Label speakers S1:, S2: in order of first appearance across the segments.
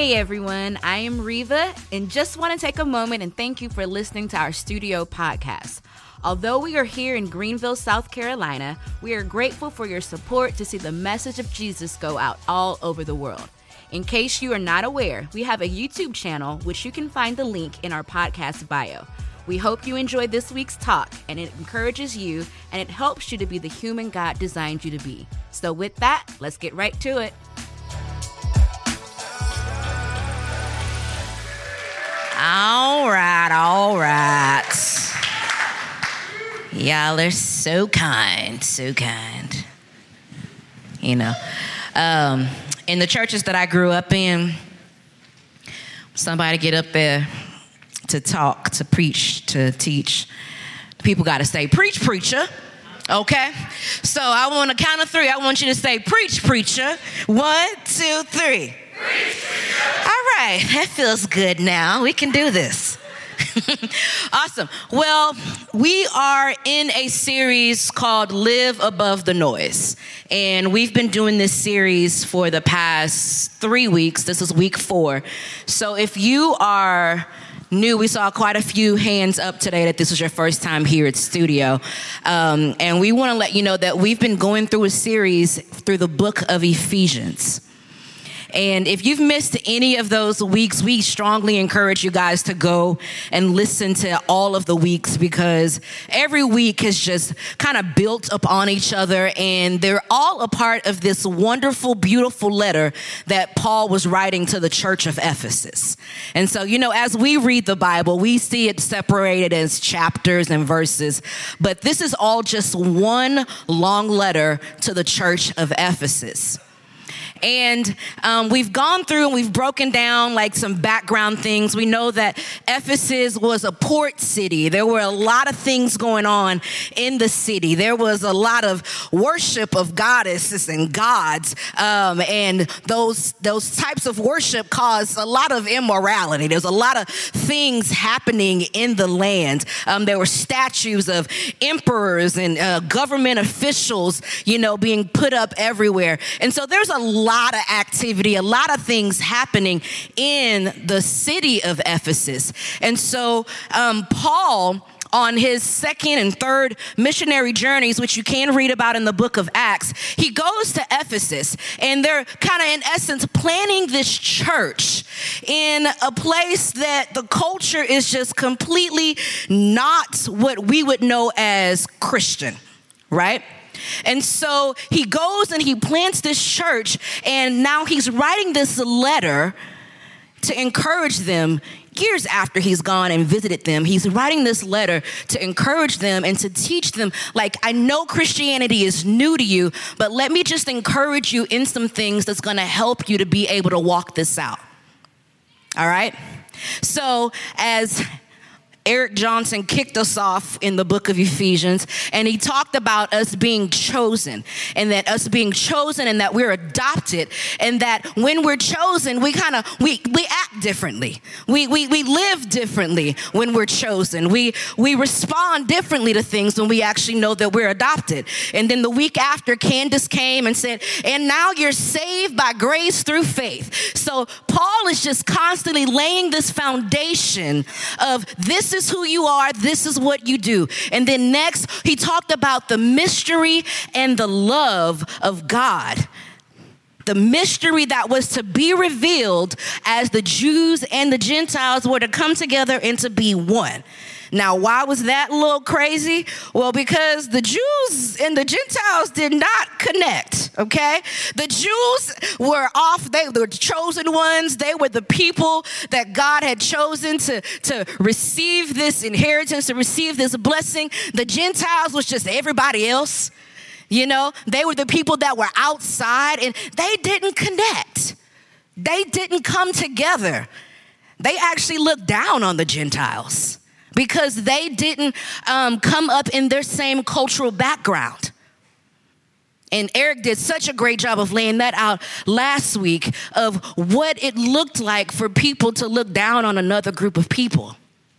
S1: Hey everyone, I am Reva and just want to take a moment and thank you for listening to our studio podcast. Although we are here in Greenville, South Carolina, we are grateful for your support to see the message of Jesus go out all over the world. In case you are not aware, we have a YouTube channel which you can find the link in our podcast bio. We hope you enjoyed this week's talk and it encourages you and it helps you to be the human God designed you to be. So with that, let's get right to it.
S2: All right. Y'all are so kind. You know, in the churches that I grew up in, somebody get up there to talk, to preach, to teach, people got to say, preach, preacher. Okay? So I want to count of three. I want you to say, preach, preacher. 1, 2, 3. All right, that feels good now. We can do this. Awesome. Well, we are in a series called Live Above the Noise. And we've been doing this series for the past 3 weeks. This is week 4. So if you are new, we saw quite a few hands up today that this was your first time here at studio. And we want to let you know that we've been going through a series through the book of Ephesians. And if you've missed any of those weeks, we strongly encourage you guys to go and listen to all of the weeks because every week has just kind of built upon each other and they're all a part of this wonderful, beautiful letter that Paul was writing to the church of Ephesus. And so, you know, as we read the Bible, we see it separated as chapters and verses, but this is all just one long letter to the church of Ephesus. And we've gone through and we've broken down like some background things. We know that Ephesus was a port city. There were a lot of things going on in the city. There was a lot of worship of goddesses and gods. And those types of worship caused a lot of immorality. There's a lot of things happening in the land. There were statues of emperors and government officials, you know, being put up everywhere. And so there's a lot of activity, a lot of things happening in the city of Ephesus. And so Paul, on his second and third missionary journeys, which you can read about in the book of Acts, he goes to Ephesus and they're kind of in essence planning this church in a place that the culture is just completely not what we would know as Christian, right? And so he goes and he plants this church and now he's writing this letter to encourage them. Years after he's gone and visited them, he's writing this letter to encourage them and to teach them, like, I know Christianity is new to you, but let me just encourage you in some things that's going to help you to be able to walk this out. All right? So as Eric Johnson kicked us off in the book of Ephesians, and he talked about us being chosen, and that us being chosen and that we're adopted, and that when we're chosen, we act differently. We live differently when we're chosen. We respond differently to things when we actually know that we're adopted. And then the week after, Candace came and said, and now you're saved by grace through faith. So Paul is just constantly laying this foundation of this is who you are, this is what you do. And then next, he talked about the mystery and the love of God. The mystery that was to be revealed as the Jews and the Gentiles were to come together and to be one. Now, why was that a little crazy? Well, because the Jews and the Gentiles did not connect, okay? The Jews were off. They were the chosen ones. They were the people that God had chosen to receive this inheritance, to receive this blessing. The Gentiles was just everybody else. You know, they were the people that were outside and they didn't connect. They didn't come together. They actually looked down on the Gentiles because they didn't come up in their same cultural background. And Eric did such a great job of laying that out last week of what it looked like for people to look down on another group of people.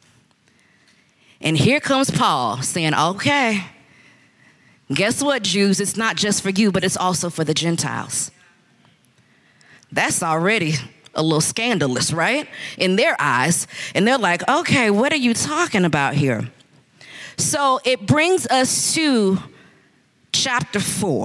S2: And here comes Paul saying, okay, guess what, Jews? It's not just for you, but it's also for the Gentiles. That's already a little scandalous, right? In their eyes. And they're like, okay, what are you talking about here? So it brings us to chapter 4.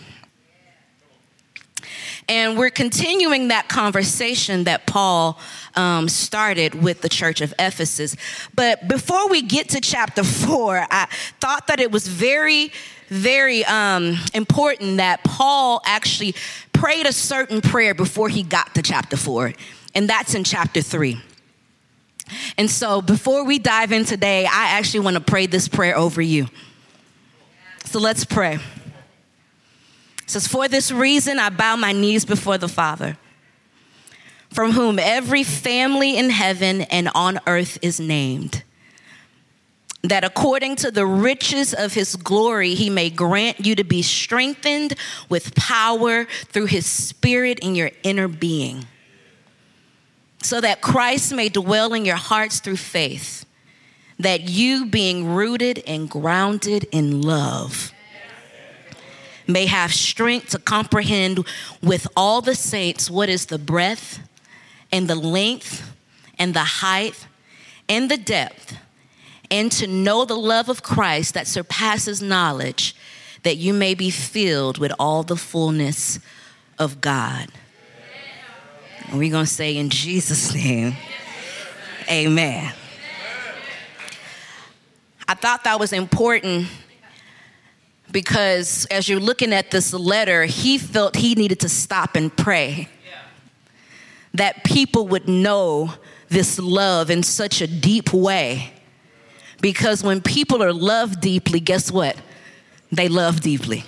S2: And we're continuing that conversation that Paul started with the church of Ephesus. But before we get to chapter 4, I thought that it was very important that Paul actually prayed a certain prayer before he got to chapter 4. And that's in chapter 3. And so before we dive in today, I actually want to pray this prayer over you. So let's pray. It says, for this reason, I bow my knees before the Father, from whom every family in heaven and on earth is named, that according to the riches of his glory, he may grant you to be strengthened with power through his Spirit in your inner being, so that Christ may dwell in your hearts through faith, that you, being rooted and grounded in love, may have strength to comprehend with all the saints what is the breadth and the length and the height and the depth, and to know the love of Christ that surpasses knowledge, that you may be filled with all the fullness of God. And we're going to say in Jesus' name, amen. I thought that was important because as you're looking at this letter, he felt he needed to stop and pray that people would know this love in such a deep way. Because when people are loved deeply, guess what? They love deeply.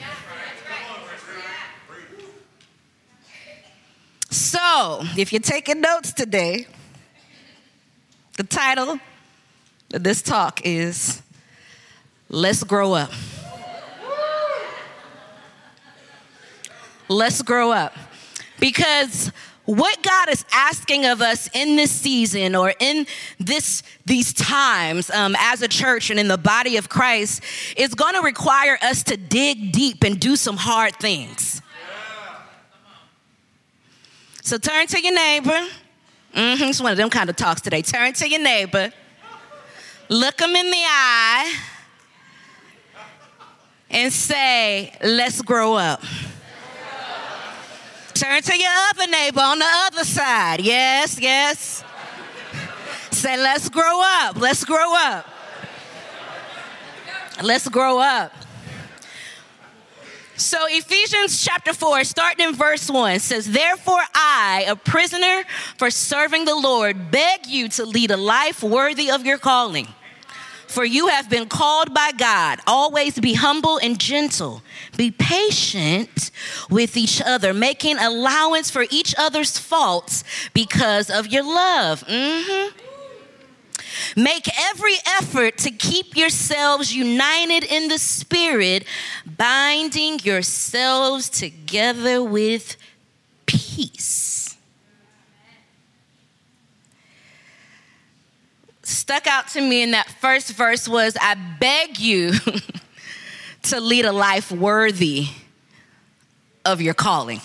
S2: So, if you're taking notes today, the title of this talk is Let's Grow Up. Let's grow up. Because what God is asking of us in this season or in these times as a church and in the body of Christ is going to require us to dig deep and do some hard things. So turn to your neighbor. It's one of them kind of talks today. Turn to your neighbor. Look them in the eye and say, let's grow up. Turn to your other neighbor on the other side. Yes, yes. Say, let's grow up. Let's grow up. Let's grow up. So Ephesians chapter 4, starting in verse 1, says, therefore I, a prisoner for serving the Lord, beg you to lead a life worthy of your calling. For you have been called by God. Always be humble and gentle. Be patient with each other, making allowance for each other's faults because of your love. Make every effort to keep yourselves united in the Spirit, binding yourselves together with peace. Stuck out to me in that first verse was, I beg you to lead a life worthy of your calling.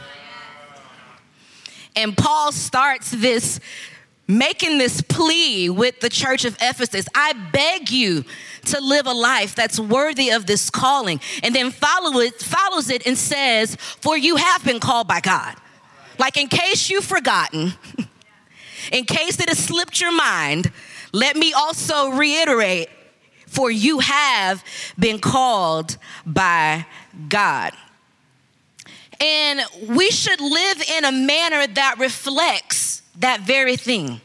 S2: And Paul starts this, making this plea with the church of Ephesus. I beg you to live a life that's worthy of this calling. And then follows it and says, for you have been called by God. Like in case you've forgotten, in case it has slipped your mind, let me also reiterate, for you have been called by God. And we should live in a manner that reflects that very thing.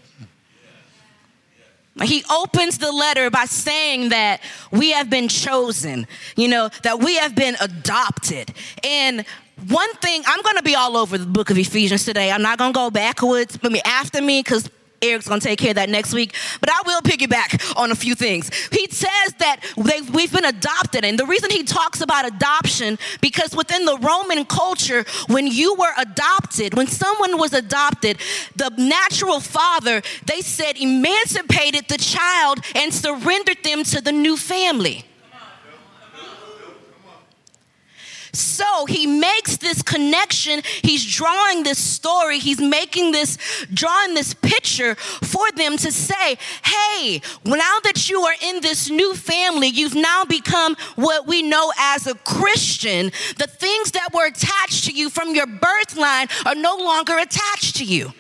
S2: He opens the letter by saying that we have been chosen, that we have been adopted. And one thing, I'm going to be all over the book of Ephesians today. I'm not going to go backwards, after me, because Eric's going to take care of that next week. But I will piggyback on a few things. He says that we've been adopted. And the reason he talks about adoption, because within the Roman culture, when you were adopted, when someone was adopted, the natural father, they said, emancipated the child and surrendered them to the new family. So he makes this connection. He's drawing this story. He's drawing this picture for them to say, hey, now that you are in this new family, you've now become what we know as a Christian. The things that were attached to you from your birth line are no longer attached to you.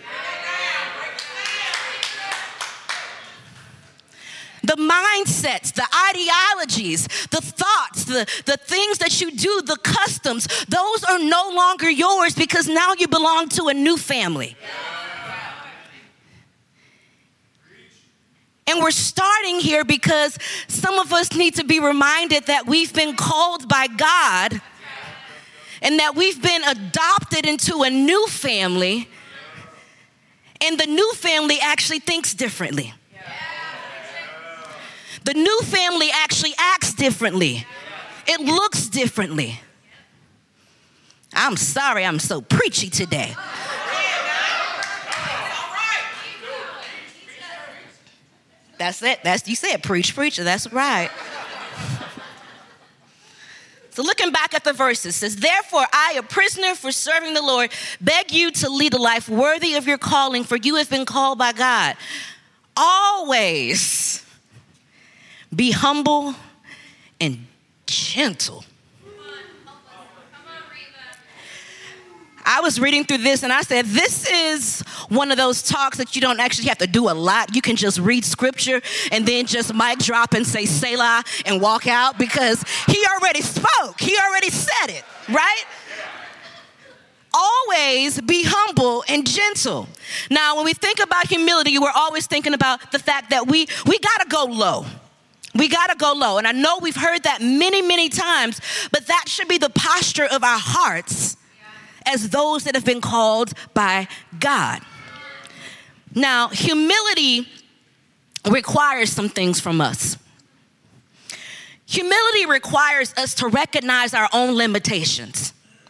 S2: The mindsets, the ideologies, the thoughts, the things that you do, the customs, those are no longer yours because now you belong to a new family. And we're starting here because some of us need to be reminded that we've been called by God and that we've been adopted into a new family, and the new family actually thinks differently. The new family actually acts differently. It looks differently. I'm sorry I'm so preachy today. That's it. You said preacher. That's right. So looking back at the verses, it says, therefore I, a prisoner for serving the Lord, beg you to lead a life worthy of your calling, for you have been called by God. Always be humble and gentle. I was reading through this and I said, this is one of those talks that you don't actually have to do a lot. You can just read scripture and then just mic drop and say Selah and walk out because he already spoke. He already said it, right? Always be humble and gentle. Now, when we think about humility, we're always thinking about the fact that we got to go low. We got to go low. And I know we've heard that many, many times, but that should be the posture of our hearts as those that have been called by God. Now, humility requires some things from us. Humility requires us to recognize our own limitations.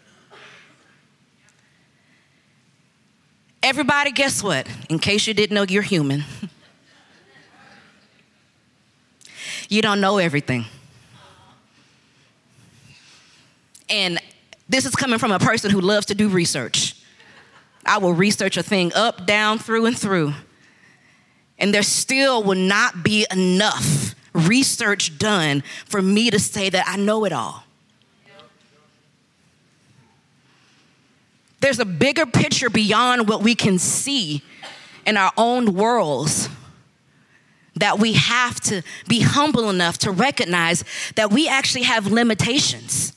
S2: Everybody, guess what? In case you didn't know, you're human. You don't know everything. And this is coming from a person who loves to do research. I will research a thing up, down, through, and through. And there still will not be enough research done for me to say that I know it all. There's a bigger picture beyond what we can see in our own worlds, that we have to be humble enough to recognize that we actually have limitations.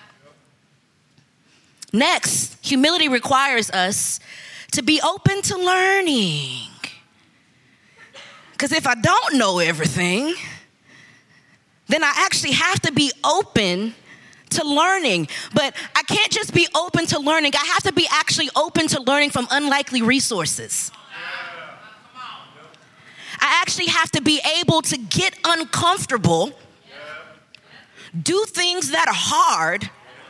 S2: Next, humility requires us to be open to learning. Because if I don't know everything, then I actually have to be open to learning. But I can't just be open to learning. I have to be actually open to learning from unlikely resources. I actually have to be able to get uncomfortable, do things that are hard,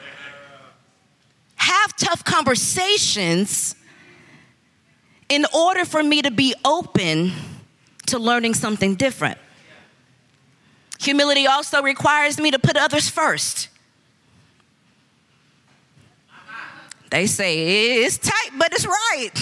S2: have tough conversations in order for me to be open to learning something different. Humility also requires me to put others first. They say it's tight, but it's right.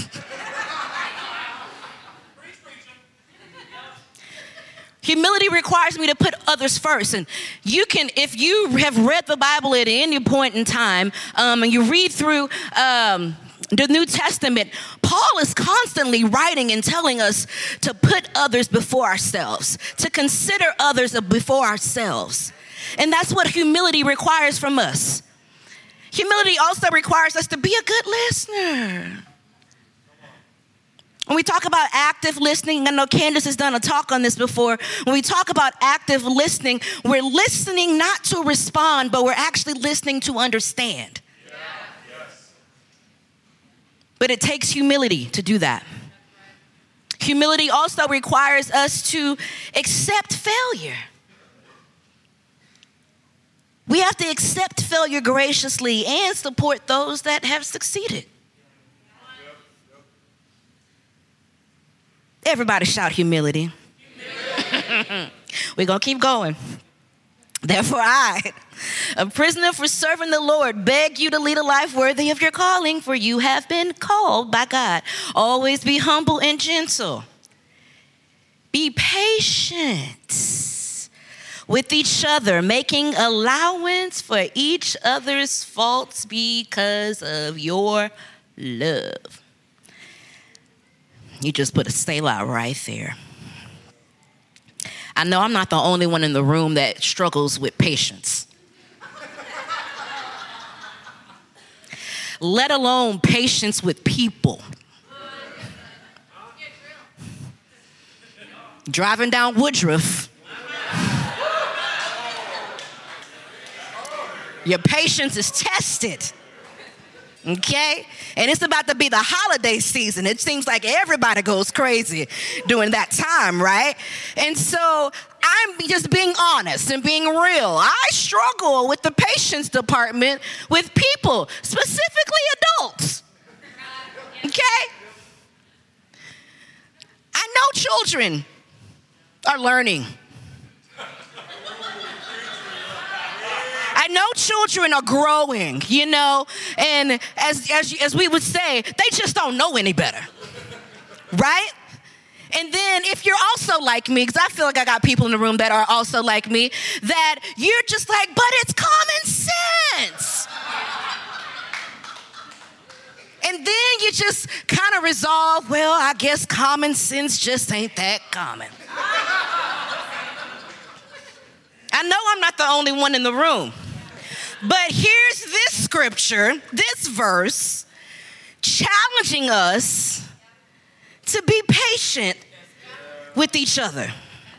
S2: Humility requires me to put others first. And you can, if you have read the Bible at any point in time, and you read through the New Testament, Paul is constantly writing and telling us to put others before ourselves, to consider others before ourselves. And that's what humility requires from us. Humility also requires us to be a good listener. When we talk about active listening, I know Candace has done a talk on this before. When we talk about active listening, we're listening not to respond, but we're actually listening to understand. Yeah. Yes. But it takes humility to do that. Humility also requires us to accept failure. We have to accept failure graciously and support those that have succeeded. Everybody shout humility. We're going to keep going. Therefore, I, a prisoner for serving the Lord, beg you to lead a life worthy of your calling, for you have been called by God. Always be humble and gentle. Be patient with each other, making allowance for each other's faults because of your love. You just put a Selah right there. I know I'm not the only one in the room that struggles with patience. Let alone patience with people. Driving down Woodruff, your patience is tested. Okay? And it's about to be the holiday season. It seems like everybody goes crazy during that time, right? And so I'm just being honest and being real. I struggle with the patience department with people, specifically adults. Okay? I know children are learning. I know children are growing, you know, and as we would say, they just don't know any better, right? And then if you're also like me, because I feel like I got people in the room that are also like me, that you're just like, but it's common sense. And then you just kind of resolve, well, I guess common sense just ain't that common. I know I'm not the only one in the room. But here's this scripture, this verse, challenging us to be patient with each other,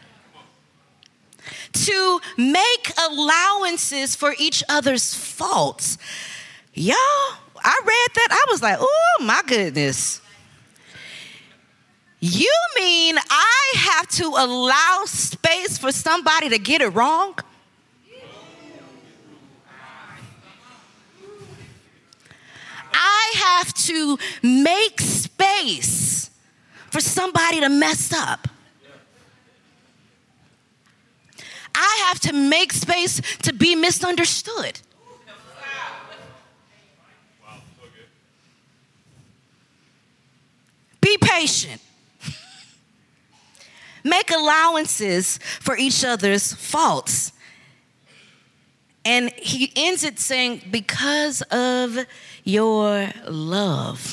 S2: to make allowances for each other's faults. Y'all, I read that, I was like, oh my goodness. You mean I have to allow space for somebody to get it wrong? I have to make space for somebody to mess up. I have to make space to be misunderstood. Be patient. Make allowances for each other's faults. And he ends it saying, because of your love.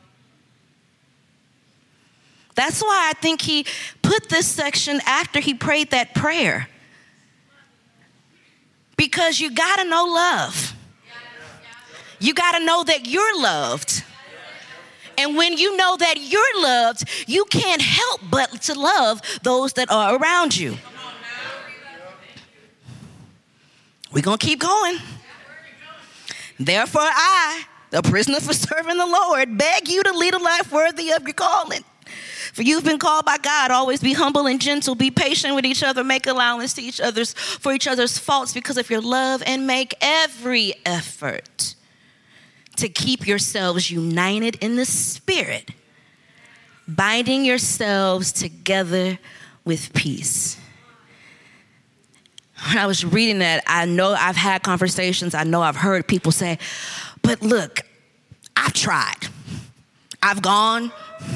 S2: That's why I think he put this section after he prayed that prayer. Because you gotta know love. You gotta know that you're loved. And when you know that you're loved, you can't help but to love those that are around you. We're going to keep going. Therefore, I, the prisoner for serving the Lord, beg you to lead a life worthy of your calling. For you've been called by God. Always be humble and gentle. Be patient with each other. Make allowance to each other's for each other's faults because of your love, and make every effort to keep yourselves united in the Spirit, binding yourselves together with peace. When I was reading that, I know I've had conversations. I know I've heard people say, but look, I've tried. I've gone.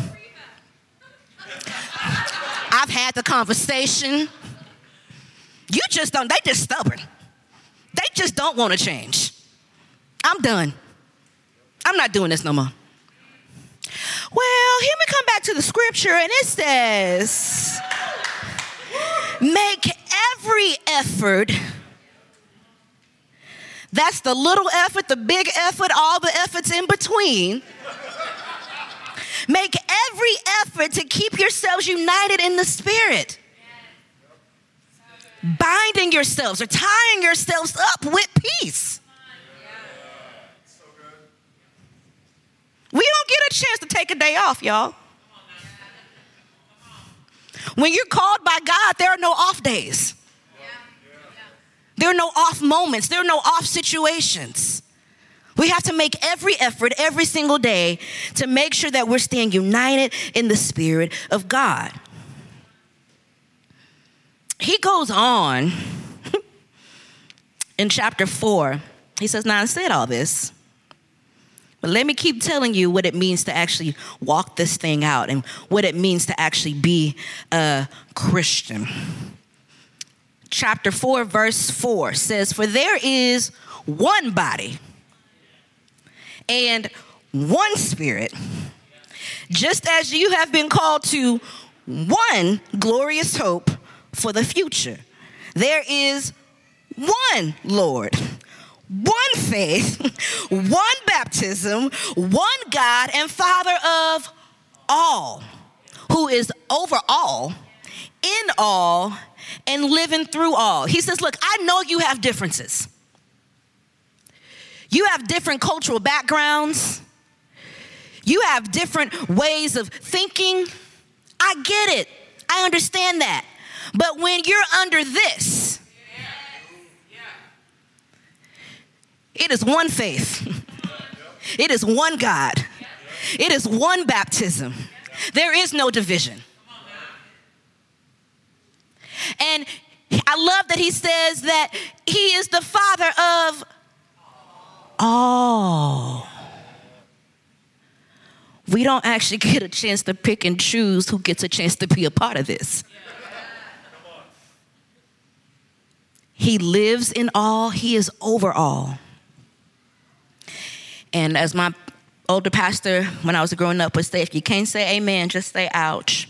S2: I've had the conversation. You just don't, they just stubborn. They just don't want to change. I'm done. I'm not doing this no more. Well, here we come back to the scripture, and it says, make every effort. That's the little effort, the big effort, all the efforts in between. Make every effort to keep yourselves united in the Spirit. Binding yourselves or tying yourselves up with peace. We don't get a chance to take a day off, y'all. When you're called by God, there are no off days. There are no off moments. There are no off situations. We have to make every effort every single day to make sure that we're staying united in the Spirit of God. He goes on in chapter 4, he says, now I said all this, but let me keep telling you what it means to actually walk this thing out and what it means to actually be a Christian. Chapter 4, verse 4 says, for there is one body and one Spirit, just as you have been called to one glorious hope for the future. There is one Lord, one faith, one baptism, one God and Father of all, who is over all, in all, and living through all. He says, look, I know you have differences. You have different cultural backgrounds. You have different ways of thinking. I get it. I understand that. But when you're under this, it is one faith. It is one God. It is one baptism. There is no division. And I love that he says that he is the Father of all. We don't actually get a chance to pick and choose who gets a chance to be a part of this. He lives in all. He is over all. And as my older pastor, when I was growing up, would say, if you can't say amen, just say ouch.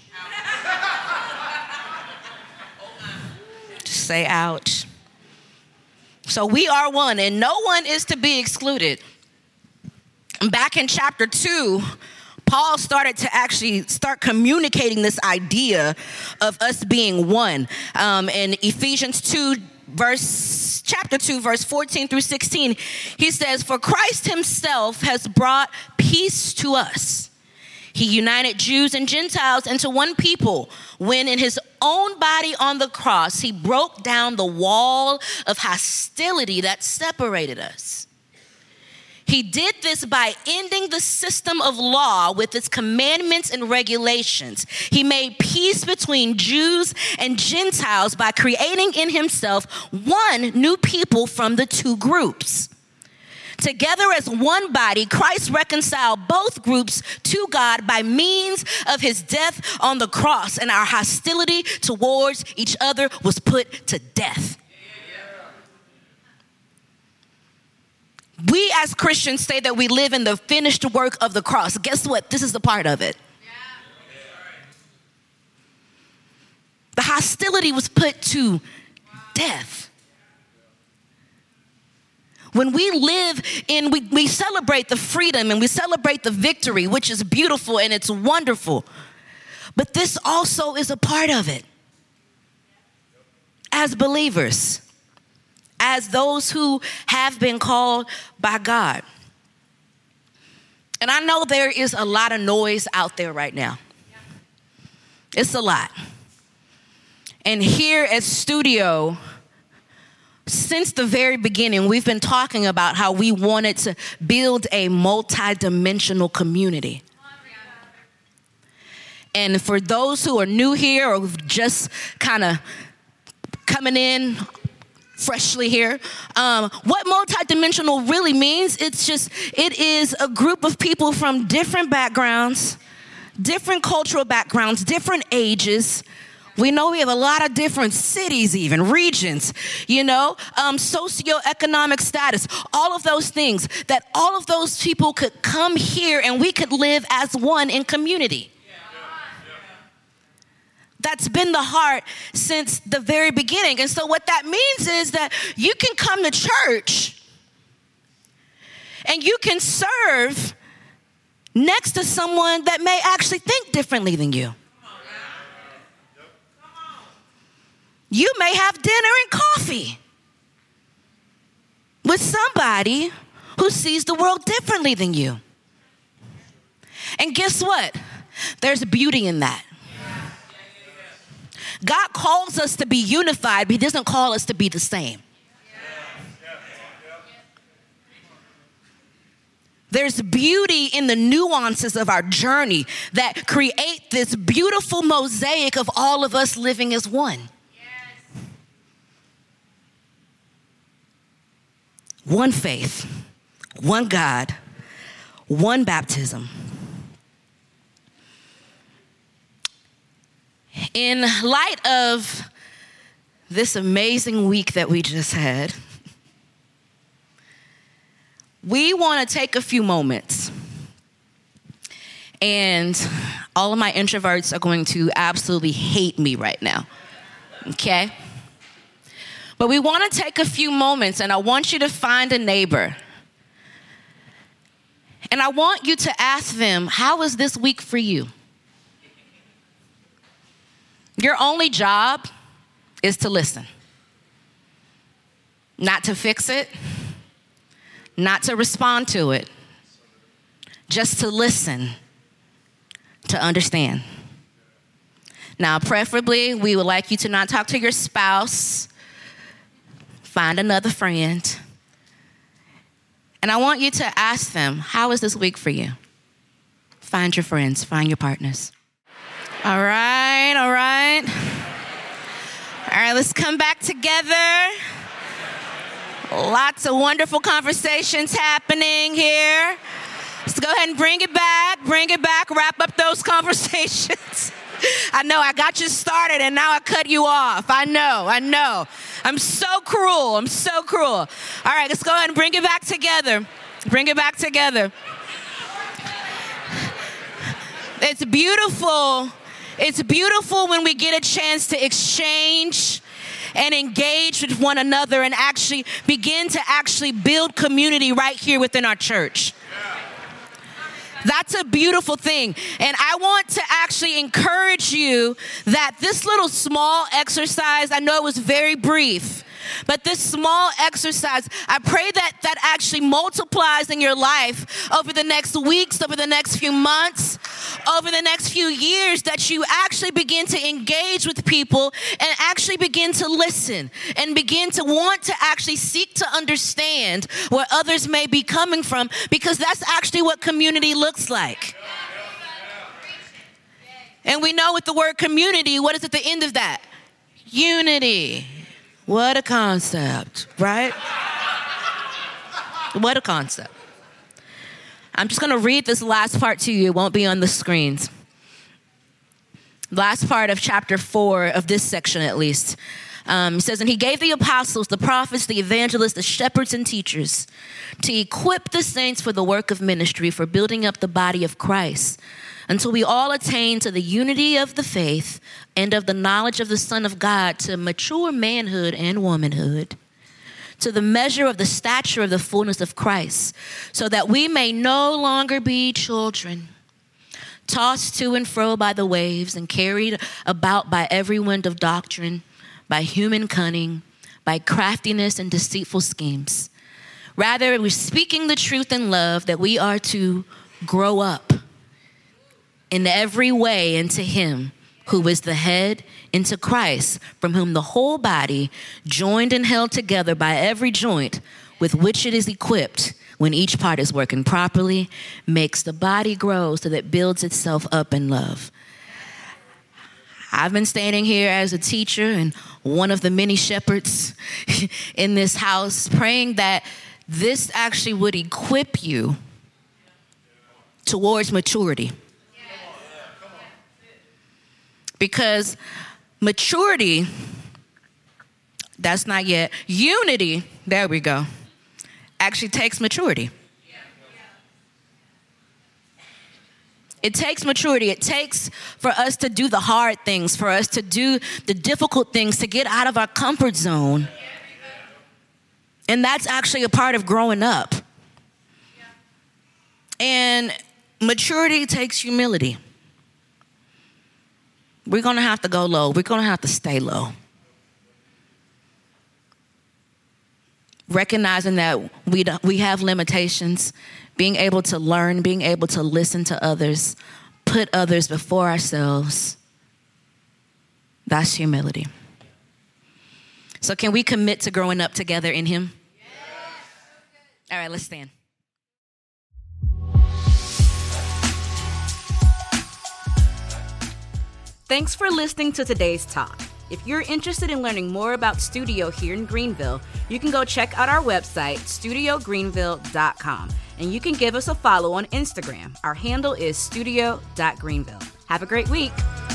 S2: Just say ouch. So we are one, and no one is to be excluded. Back in chapter 2, Paul started to actually start communicating this idea of us being one. In Ephesians 2, chapter 2, verse 14 through 16, he says, for Christ himself has brought peace to us. He united Jews and Gentiles into one people when in his own body on the cross, he broke down the wall of hostility that separated us. He did this by ending the system of law with its commandments and regulations. He made peace between Jews and Gentiles by creating in himself one new people from the two groups. Together as one body, Christ reconciled both groups to God by means of his death on the cross, and our hostility towards each other was put to death. We as Christians say that we live in the finished work of the cross. Guess what? This is the part of it. The hostility was put to death. When we live in, we celebrate the freedom and we celebrate the victory, which is beautiful and it's wonderful. But this also is a part of it. As believers, as those who have been called by God. And I know there is a lot of noise out there right now. It's a lot. And here at Studio, since the very beginning, we've been talking about how we wanted to build a multi-dimensional community. And for those who are new here or just kind of coming in freshly here, what multi-dimensional really means, it is a group of people from different backgrounds, different cultural backgrounds, different ages. We know we have a lot of different cities, even regions, socioeconomic status, all of those things, that all of those people could come here and we could live as one in community. That's been the heart since the very beginning. And so what that means is that you can come to church and you can serve next to someone that may actually think differently than you. You may have dinner and coffee with somebody who sees the world differently than you. And guess what? There's beauty in that. God calls us to be unified, but he doesn't call us to be the same. There's beauty in the nuances of our journey that create this beautiful mosaic of all of us living as one. one faith, one God, one baptism. In light of this amazing week that we just had, we want to take a few moments, and all of my introverts are going to absolutely hate me right now, okay? But we want to take a few moments, and I want you to find a neighbor, and I want you to ask them, how was this week for you? Your only job is to listen, not to fix it, not to respond to it, just to listen, to understand. Now, preferably, we would like you to not talk to your spouse, find another friend, and I want you to ask them, how was this week for you? Find your friends, find your partners. All right, let's come back together. Lots of wonderful conversations happening here. Let's go ahead and bring it back, wrap up those conversations. I know, I got you started and now I cut you off. I know. I'm so cruel. All right, let's go ahead and bring it back together. It's beautiful. It's beautiful when we get a chance to exchange and engage with one another and actually begin to build community right here within our church. That's a beautiful thing. And I want to actually encourage you that this little small exercise, I know it was very brief, but this small exercise, I pray that actually multiplies in your life over the next weeks, over the next few months, over the next few years, that you actually begin to engage with people and actually begin to listen and begin to want to actually seek to understand where others may be coming from, because that's actually what community looks like. And we know with the word community, what is at the end of that? Unity. What a concept, right? What a concept. I'm just going to read this last part to you. It won't be on the screens. Last part of chapter 4 of this section, at least. It says, and he gave the apostles, the prophets, the evangelists, the shepherds, and teachers to equip the saints for the work of ministry, for building up the body of Christ, until we all attain to the unity of the faith and of the knowledge of the Son of God, to mature manhood and womanhood, to the measure of the stature of the fullness of Christ, so that we may no longer be children, tossed to and fro by the waves and carried about by every wind of doctrine, by human cunning, by craftiness and deceitful schemes. Rather, we're speaking the truth in love, that we are to grow up in every way into him who is the head, into Christ, from whom the whole body, joined and held together by every joint with which it is equipped, when each part is working properly, makes the body grow so that it builds itself up in love. I've been standing here as a teacher and one of the many shepherds in this house, praying that this actually would equip you towards maturity. Because maturity, that's not yet. Unity, there we go, actually takes maturity. It takes maturity. It takes for us to do the hard things, for us to do the difficult things, to get out of our comfort zone. And that's actually a part of growing up. And maturity takes humility. We're going to have to go low. We're going to have to stay low. Recognizing that we have limitations, being able to learn, being able to listen to others, put others before ourselves. That's humility. So can we commit to growing up together in him? Yes. All right, let's stand.
S1: Thanks for listening to today's talk. If you're interested in learning more about Studio here in Greenville, you can go check out our website, studiogreenville.com, and you can give us a follow on Instagram. Our handle is studio.greenville. Have a great week.